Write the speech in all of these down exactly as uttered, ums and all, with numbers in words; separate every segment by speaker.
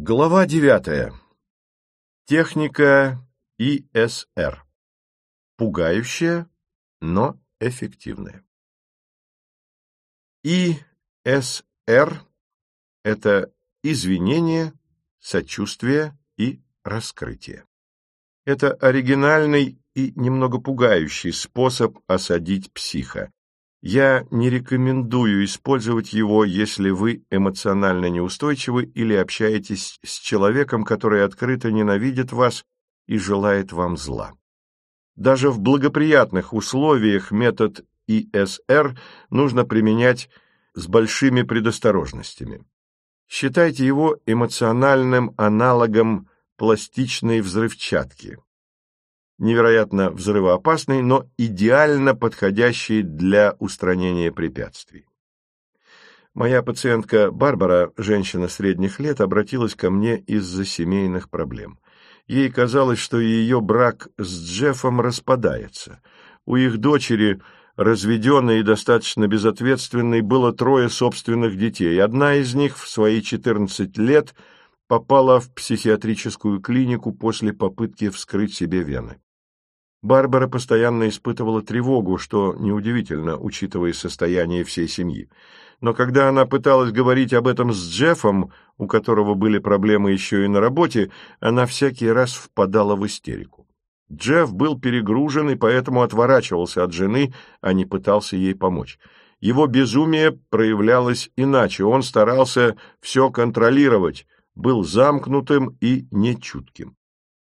Speaker 1: Глава девятая. Техника И С Р. Пугающая, но эффективная. И С Р – это извинение, сочувствие и раскрытие. Это оригинальный и немного пугающий способ осадить психа. Я не рекомендую использовать его, если вы эмоционально неустойчивы или общаетесь с человеком, который открыто ненавидит вас и желает вам зла. Даже в благоприятных условиях метод И С Р нужно применять с большими предосторожностями. Считайте его эмоциональным аналогом пластичной взрывчатки. Невероятно взрывоопасный, но идеально подходящий для устранения препятствий. Моя пациентка Барбара, женщина средних лет, обратилась ко мне из-за семейных проблем. Ей казалось, что ее брак с Джеффом распадается. У их дочери, разведенной и достаточно безответственной, было трое собственных детей. Одна из них в свои четырнадцать лет попала в психиатрическую клинику после попытки вскрыть себе вены. Барбара постоянно испытывала тревогу, что неудивительно, учитывая состояние всей семьи. Но когда она пыталась говорить об этом с Джеффом, у которого были проблемы еще и на работе, она всякий раз впадала в истерику. Джефф был перегружен и поэтому отворачивался от жены, а не пытался ей помочь. Его безумие проявлялось иначе, он старался все контролировать, был замкнутым и нечутким.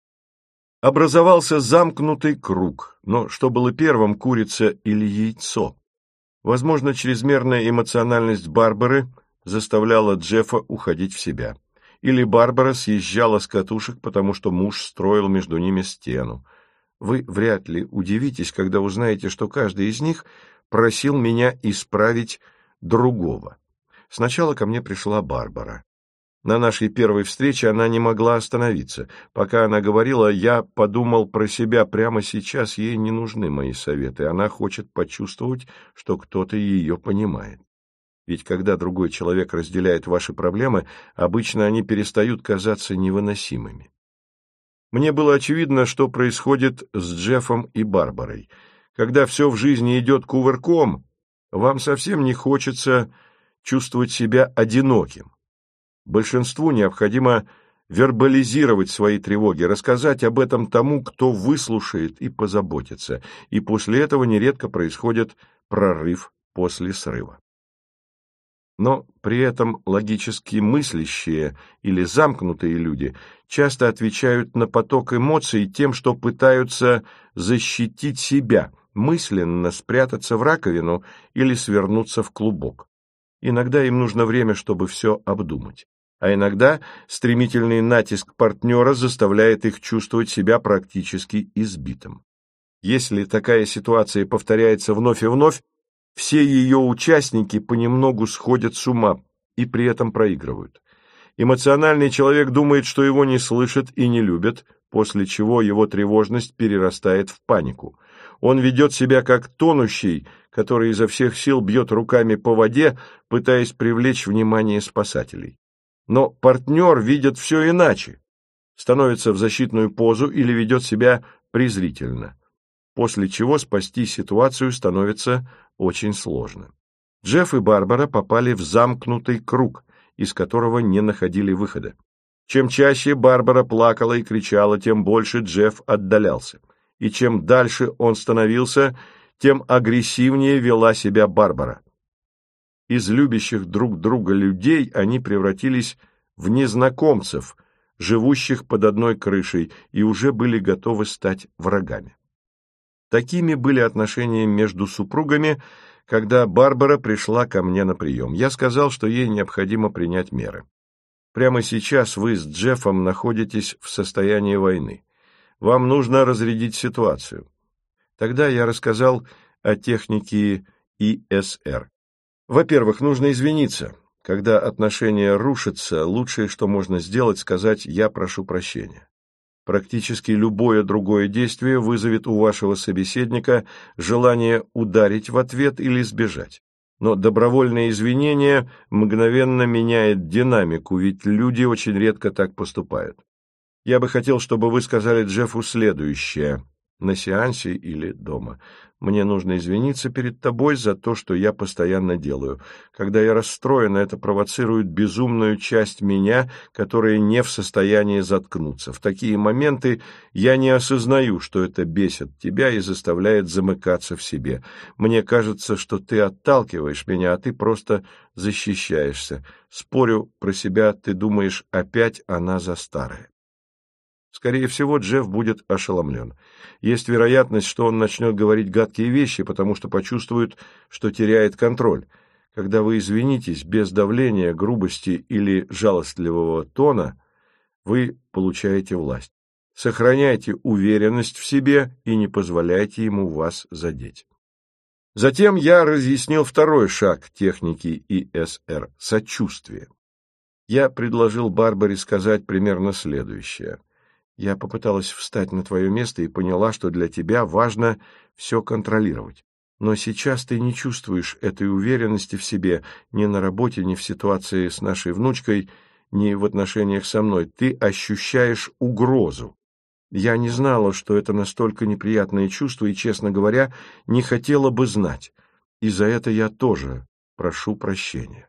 Speaker 1: Образовался замкнутый круг, но что было первым, курица или яйцо? Возможно, чрезмерная эмоциональность Барбары заставляла Джеффа уходить в себя. Или Барбара съезжала с катушек, потому что муж строил между ними стену. Вы вряд ли удивитесь, когда узнаете, что каждый из них просил меня исправить другого. Сначала ко мне пришла Барбара. На нашей первой встрече она не могла остановиться. Пока она говорила, я подумал про себя, прямо сейчас ей не нужны мои советы. Она хочет почувствовать, что кто-то ее понимает. Ведь когда другой человек разделяет ваши проблемы, обычно они перестают казаться невыносимыми. Мне было очевидно, что происходит с Джеффом и Барбарой. Когда все в жизни идет кувырком, вам совсем не хочется чувствовать себя одиноким. Большинству необходимо вербализировать свои тревоги, рассказать об этом тому, кто выслушает и позаботится, и после этого нередко происходит прорыв после срыва. Но при этом логически мыслящие или замкнутые люди часто отвечают на поток эмоций тем, что пытаются защитить себя, мысленно спрятаться в раковину или свернуться в клубок. Иногда им нужно время, чтобы все обдумать. А иногда стремительный натиск партнера заставляет их чувствовать себя практически избитым. Если такая ситуация повторяется вновь и вновь, все ее участники понемногу сходят с ума и при этом проигрывают. Эмоциональный человек думает, что его не слышат и не любят, после чего его тревожность перерастает в панику. Он ведет себя как тонущий, который изо всех сил бьет руками по воде, пытаясь привлечь внимание спасателей. Но партнер видит все иначе, становится в защитную позу или ведет себя презрительно, после чего спасти ситуацию становится очень сложно. Джефф и Барбара попали в замкнутый круг, из которого не находили выхода. Чем чаще Барбара плакала и кричала, тем больше Джефф отдалялся. И чем дальше он становился, тем агрессивнее вела себя Барбара. Из любящих друг друга людей они превратились в незнакомцев, живущих под одной крышей, и уже были готовы стать врагами. Такими были отношения между супругами, когда Барбара пришла ко мне на прием. Я сказал, что ей необходимо принять меры. Прямо сейчас вы с Джеффом находитесь в состоянии войны. Вам нужно разрядить ситуацию. Тогда я рассказал о технике И С Р. Во-первых, нужно извиниться. Когда отношения рушатся, лучшее, что можно сделать, сказать «я прошу прощения». Практически любое другое действие вызовет у вашего собеседника желание ударить в ответ или сбежать. Но добровольное извинение мгновенно меняет динамику, ведь люди очень редко так поступают. Я бы хотел, чтобы вы сказали Джеффу следующее, на сеансе или дома. Мне нужно извиниться перед тобой за то, что я постоянно делаю. Когда я расстроен, это провоцирует безумную часть меня, которая не в состоянии заткнуться. В такие моменты я не осознаю, что это бесит тебя и заставляет замыкаться в себе. Мне кажется, что ты отталкиваешь меня, а ты просто защищаешься. Спорю, про себя ты думаешь, опять она за старое. Скорее всего, Джефф будет ошеломлен. Есть вероятность, что он начнет говорить гадкие вещи, потому что почувствует, что теряет контроль. Когда вы извинитесь без давления, грубости или жалостливого тона, вы получаете власть. Сохраняйте уверенность в себе и не позволяйте ему вас задеть. Затем я разъяснил второй шаг техники И Эс Эр – сочувствие. Я предложил Барбаре сказать примерно следующее. Я попыталась встать на твое место и поняла, что для тебя важно все контролировать. Но сейчас ты не чувствуешь этой уверенности в себе ни на работе, ни в ситуации с нашей внучкой, ни в отношениях со мной. Ты ощущаешь угрозу. Я не знала, что это настолько неприятное чувство, и, честно говоря, не хотела бы знать. И за это я тоже прошу прощения.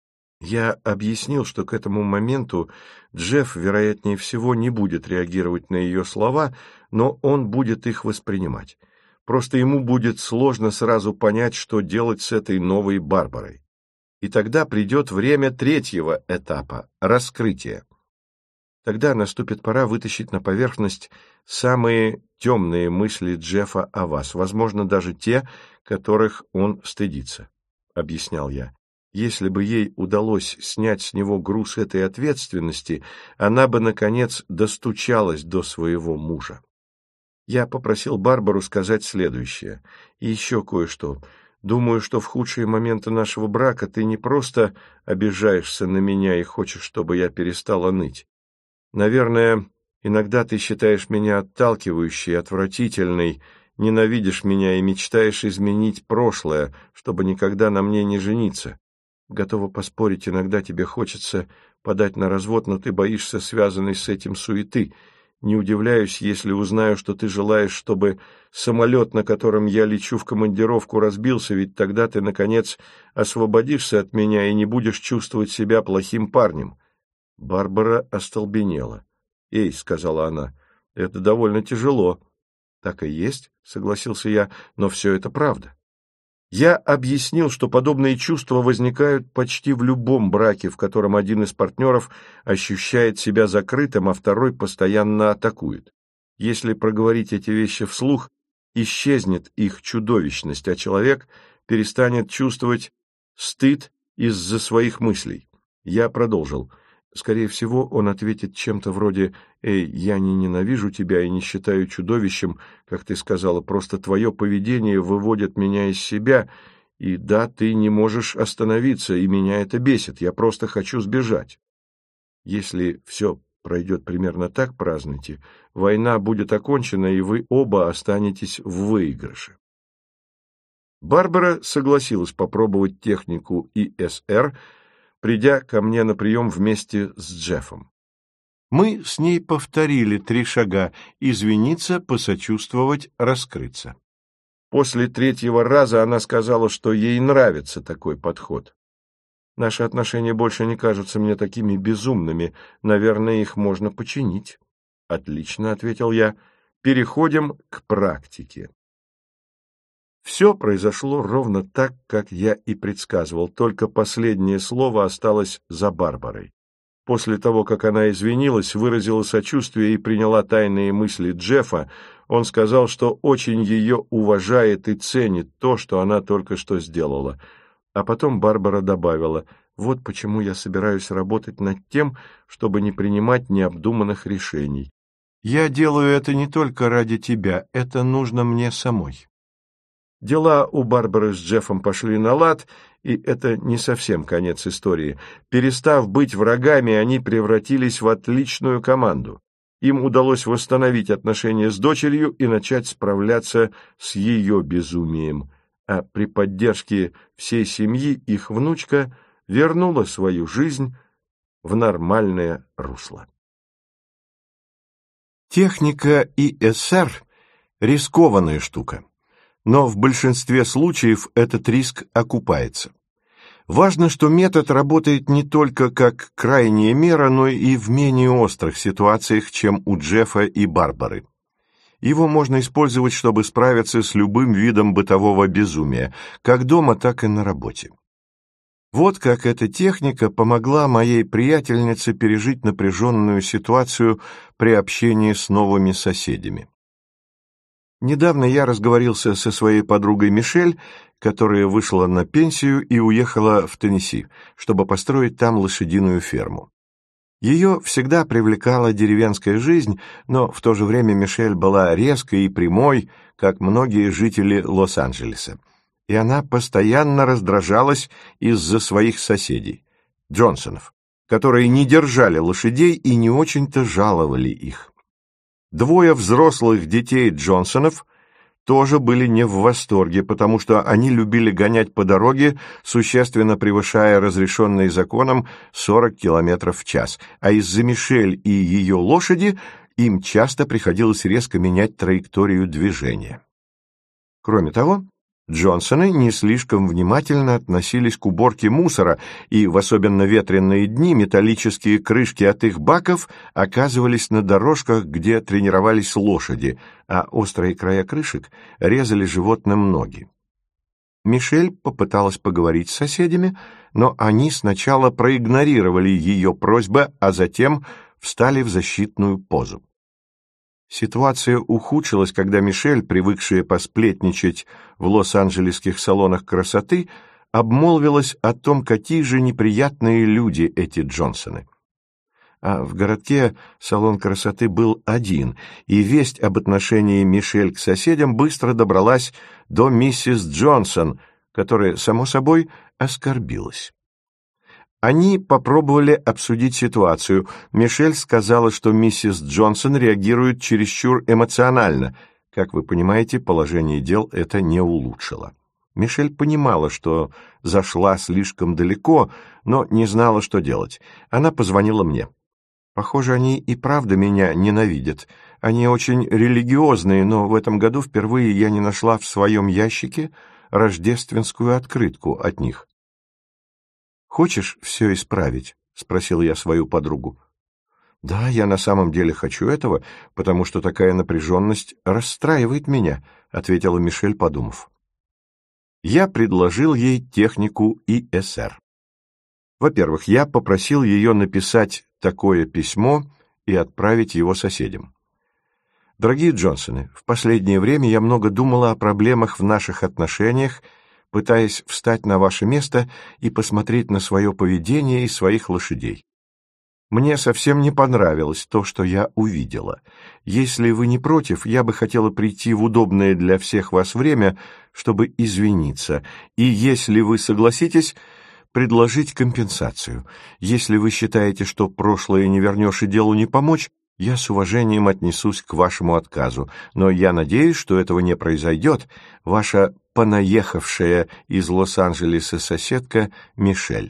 Speaker 1: Я объяснил, что к этому моменту Джефф, вероятнее всего, не будет реагировать на ее слова, но он будет их воспринимать. Просто ему будет сложно сразу понять, что делать с этой новой Барбарой. И тогда придет время третьего этапа – раскрытия. Тогда наступит пора вытащить на поверхность самые темные мысли Джеффа о вас, возможно, даже те, которых он стыдится, — объяснял я. Если бы ей удалось снять с него груз этой ответственности, она бы, наконец, достучалась до своего мужа. Я попросил Барбару сказать следующее. И еще кое-что. Думаю, что в худшие моменты нашего брака ты не просто обижаешься на меня и хочешь, чтобы я перестала ныть. Наверное, иногда ты считаешь меня отталкивающей, отвратительной, ненавидишь меня и мечтаешь изменить прошлое, чтобы никогда на мне не жениться. Готова поспорить, иногда тебе хочется подать на развод, но ты боишься связанной с этим суеты. Не удивляюсь, если узнаю, что ты желаешь, чтобы самолет, на котором я лечу в командировку, разбился, ведь тогда ты, наконец, освободишься от меня и не будешь чувствовать себя плохим парнем. Барбара остолбенела. — Эй, — сказала она, — это довольно тяжело. — Так и есть, — согласился я, — но все это правда. Я объяснил, что подобные чувства возникают почти в любом браке, в котором один из партнеров ощущает себя закрытым, а второй постоянно атакует. Если проговорить эти вещи вслух, исчезнет их чудовищность, а человек перестанет чувствовать стыд из-за своих мыслей. Я продолжил. Скорее всего, он ответит чем-то вроде «Эй, я не ненавижу тебя и не считаю чудовищем, как ты сказала, просто твое поведение выводит меня из себя, и да, ты не можешь остановиться, и меня это бесит, я просто хочу сбежать». Если все пройдет примерно так, празднуйте, война будет окончена, и вы оба останетесь в выигрыше. Барбара согласилась попробовать технику И Эс Эр, придя ко мне на прием вместе с Джеффом. Мы с ней повторили три шага – извиниться, посочувствовать, раскрыться. После третьего раза она сказала, что ей нравится такой подход. Наши отношения больше не кажутся мне такими безумными, наверное, их можно починить. Отлично, — ответил я, — переходим к практике. Все произошло ровно так, как я и предсказывал, только последнее слово осталось за Барбарой. После того, как она извинилась, выразила сочувствие и приняла тайные мысли Джеффа, он сказал, что очень ее уважает и ценит то, что она только что сделала. А потом Барбара добавила: «Вот почему я собираюсь работать над тем, чтобы не принимать необдуманных решений. Я делаю это не только ради тебя, это нужно мне самой». Дела у Барбары с Джеффом пошли на лад, и это не совсем конец истории. Перестав быть врагами, они превратились в отличную команду. Им удалось восстановить отношения с дочерью и начать справляться с ее безумием. а при поддержке всей семьи их внучка вернула свою жизнь в нормальное русло. Техника И Эс Эр – рискованная штука, но в большинстве случаев этот риск окупается. Важно, что метод работает не только как крайняя мера, но и в менее острых ситуациях, чем у Джеффа и Барбары. Его можно использовать, чтобы справиться с любым видом бытового безумия, как дома, так и на работе. Вот как эта техника помогла моей приятельнице пережить напряженную ситуацию при общении с новыми соседями. Недавно я разговорился со своей подругой Мишель, которая вышла на пенсию и уехала в Теннесси, чтобы построить там лошадиную ферму. Ее всегда привлекала деревенская жизнь, но в то же время Мишель была резкой и прямой, как многие жители Лос-Анджелеса. И она постоянно раздражалась из-за своих соседей, Джонсонов, которые не держали лошадей и не очень-то жаловали их. Двое взрослых детей Джонсонов тоже были не в восторге, потому что они любили гонять по дороге, существенно превышая разрешенные законом сорок километров в час, а из-за Мишель и ее лошади им часто приходилось резко менять траекторию движения. Кроме того, Джонсоны не слишком внимательно относились к уборке мусора, и в особенно ветреные дни металлические крышки от их баков оказывались на дорожках, где тренировались лошади, а острые края крышек резали животным ноги. Мишель попыталась поговорить с соседями, но они сначала проигнорировали ее просьбы, а затем встали в защитную позу. Ситуация ухудшилась, когда Мишель, привыкшая посплетничать в лос-анджелесских салонах красоты, обмолвилась о том, какие же неприятные люди эти Джонсоны. А в городке салон красоты был один, и весть об отношении Мишель к соседям быстро добралась до миссис Джонсон, которая, само собой, оскорбилась. Они попробовали обсудить ситуацию. Мишель сказала, что миссис Джонсон реагирует чересчур эмоционально. Как вы понимаете, положение дел это не улучшило. Мишель понимала, что зашла слишком далеко, но не знала, что делать. Она позвонила мне. Похоже, они и правда меня ненавидят. Они очень религиозные, но в этом году впервые я не нашла в своем ящике рождественскую открытку от них. «Хочешь все исправить?» — спросил я свою подругу. «Да, я на самом деле хочу этого, потому что такая напряженность расстраивает меня», — ответила Мишель, подумав. Я предложил ей технику И Эс Эр. Во-первых, я попросил ее написать такое письмо и отправить его соседям. «Дорогие Джонсоны, в последнее время я много думала о проблемах в наших отношениях, пытаясь встать на ваше место и посмотреть на свое поведение и своих лошадей. Мне совсем не понравилось то, что я увидела. Если вы не против, я бы хотела прийти в удобное для всех вас время, чтобы извиниться, и если вы согласитесь, предложить компенсацию. Если вы считаете, что прошлое не вернешь и делу не помочь, я с уважением отнесусь к вашему отказу, но я надеюсь, что этого не произойдет. Ваша понаехавшая из Лос-Анджелеса соседка Мишель».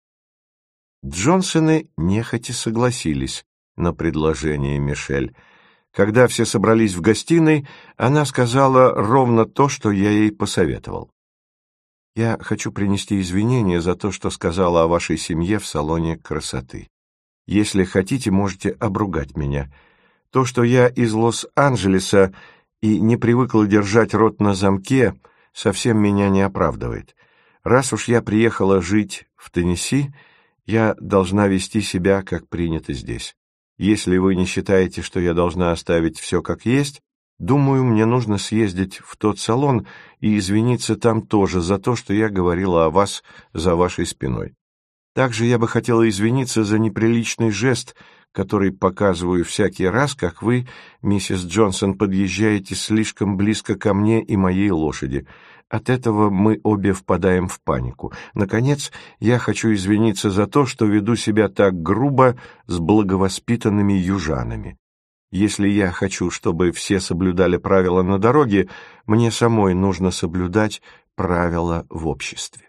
Speaker 1: Джонсоны нехотя согласились на предложение Мишель. Когда все собрались в гостиной, она сказала ровно то, что я ей посоветовал. «Я хочу принести извинения за то, что сказала о вашей семье в салоне красоты. Если хотите, можете обругать меня. То, что я из Лос-Анджелеса и не привыкла держать рот на замке, совсем меня не оправдывает. Раз уж я приехала жить в Теннесси, я должна вести себя, как принято здесь. Если вы не считаете, что я должна оставить все как есть, думаю, мне нужно съездить в тот салон и извиниться там тоже за то, что я говорила о вас за вашей спиной. Также я бы хотела извиниться за неприличный жест, который показываю всякий раз, как вы, миссис Джонсон, подъезжаете слишком близко ко мне и моей лошади. От этого мы обе впадаем в панику. Наконец, я хочу извиниться за то, что веду себя так грубо с благовоспитанными южанами. Если я хочу, чтобы все соблюдали правила на дороге, мне самой нужно соблюдать правила в обществе.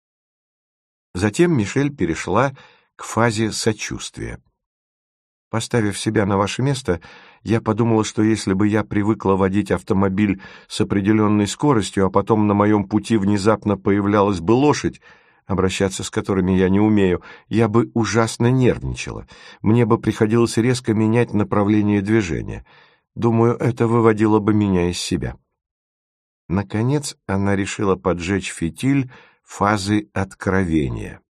Speaker 1: Затем Мишель перешла к фазе сочувствия. Поставив себя на ваше место, я подумала, что если бы я привыкла водить автомобиль с определенной скоростью, а потом на моем пути внезапно появлялась бы лошадь, обращаться с которыми я не умею, я бы ужасно нервничала. Мне бы приходилось резко менять направление движения. Думаю, это выводило бы меня из себя. Наконец, она решила поджечь фитиль фазы откровения.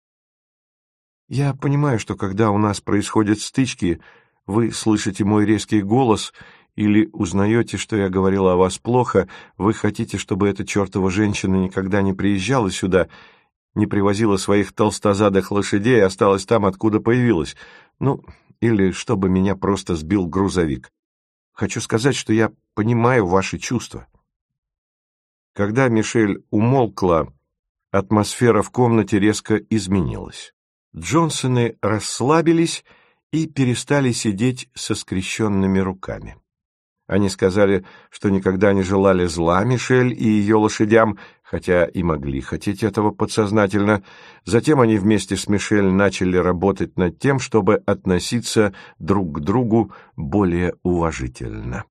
Speaker 1: Я понимаю, что когда у нас происходят стычки, вы слышите мой резкий голос или узнаете, что я говорила о вас плохо, вы хотите, чтобы эта чертова женщина никогда не приезжала сюда, не привозила своих толстозадых лошадей и осталась там, откуда появилась. Ну, или чтобы меня просто сбил грузовик. Хочу сказать, что я понимаю ваши чувства. Когда Мишель умолкла, атмосфера в комнате резко изменилась. Джонсоны расслабились и перестали сидеть со скрещенными руками. Они сказали, что никогда не желали зла Мишель и ее лошадям, хотя и могли хотеть этого подсознательно. Затем они вместе с Мишель начали работать над тем, чтобы относиться друг к другу более уважительно.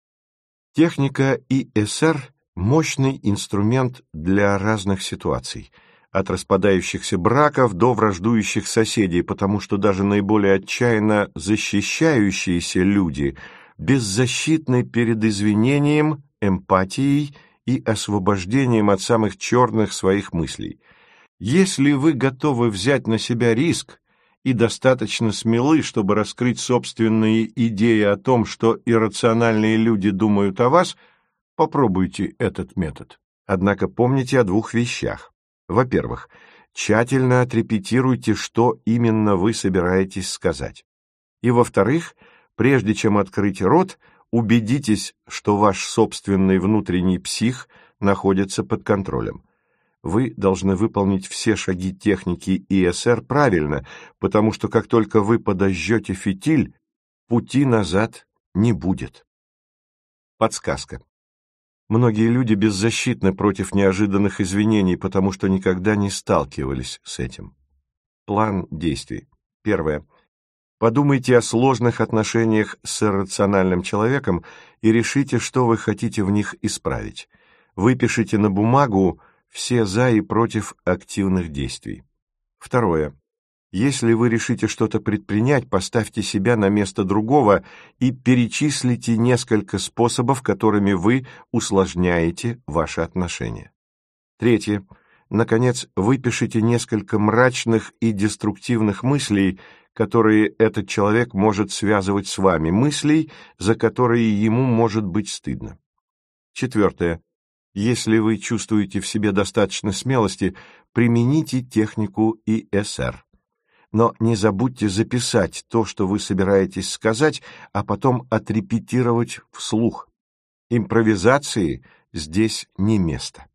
Speaker 1: Техника И Эс Эр – мощный инструмент для разных ситуаций, от распадающихся браков до враждующих соседей, потому что даже наиболее отчаянно защищающиеся люди беззащитны перед извинением, эмпатией и освобождением от самых черных своих мыслей. Если вы готовы взять на себя риск и достаточно смелы, чтобы раскрыть собственные идеи о том, что иррациональные люди думают о вас, попробуйте этот метод. Однако помните о двух вещах. Во-первых, тщательно отрепетируйте, что именно вы собираетесь сказать. И, во-вторых, прежде чем открыть рот, убедитесь, что ваш собственный внутренний псих находится под контролем. Вы должны выполнить все шаги техники И Эс Эр правильно, потому что как только вы подожжете фитиль, пути назад не будет. Подсказка. Многие люди беззащитны против неожиданных извинений, потому что никогда не сталкивались с этим. План действий. Первое. Подумайте о сложных отношениях с иррациональным человеком и решите, что вы хотите в них исправить. Выпишите на бумагу все «за» и «против» активных действий. Второе. Если вы решите что-то предпринять, поставьте себя на место другого и перечислите несколько способов, которыми вы усложняете ваши отношения. Третье. Наконец, выпишите несколько мрачных и деструктивных мыслей, которые этот человек может связывать с вами, мыслей, за которые ему может быть стыдно. Четвертое. Если вы чувствуете в себе достаточно смелости, примените технику И Эс Эр. Но не забудьте записать то, что вы собираетесь сказать, а потом отрепетировать вслух. Импровизации здесь не место.